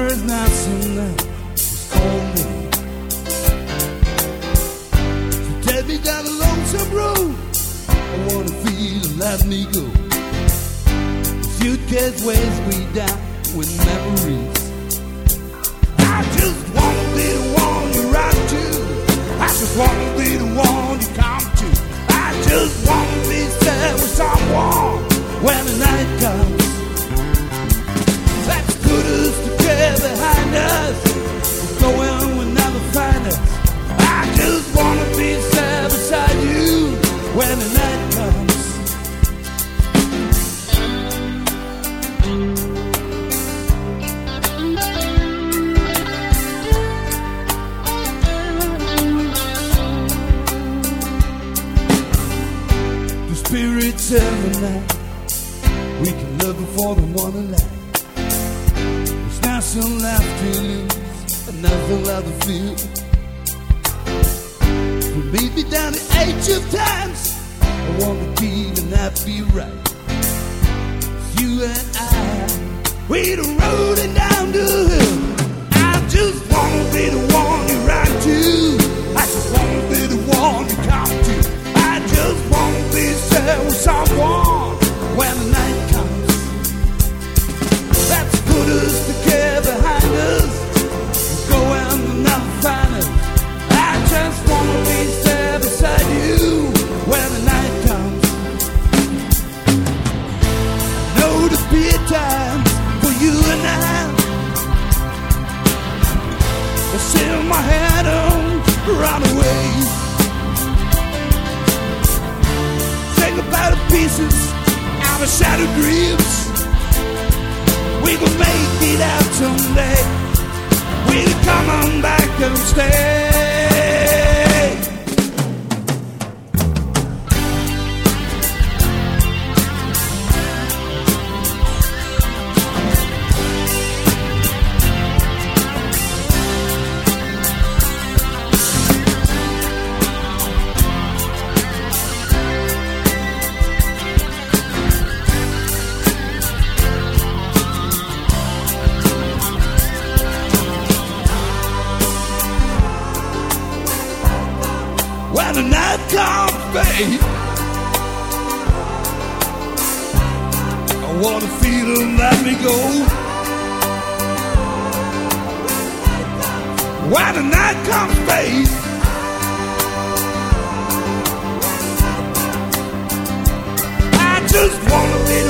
summer's nights and it's only so take me down a lonesome road. I wanna feel and let me go. The suitcase weighs me down with memories. I just wanna be the one you ride to. I just wanna be the one you come to. I just wanna be sad with someone when the night comes. Let's put us together behind us. No one will never find us. I just wanna be sad beside you when the night comes. The spirits in the night, we can love before the one alive. There's nothing left to lose and nothing left to feel. From baby down the age of times, I wanna be and not be right. You and I, we the road and down the hill. I just wanna be the one you ride to. I just wanna be the one you come to. I just wanna be sad with someone when the night comes. Let's put us together behind us. Go and never find us. I just wanna be sad beside you when the night comes. I know there'll be a time for you and I. I sit my head on, run away. Think about the pieces out of shattered dreams. We can make it out someday. We'll come on back and stay. When the night comes, babe, I wanna feel and let me go. When the night comes, babe, I just wanna be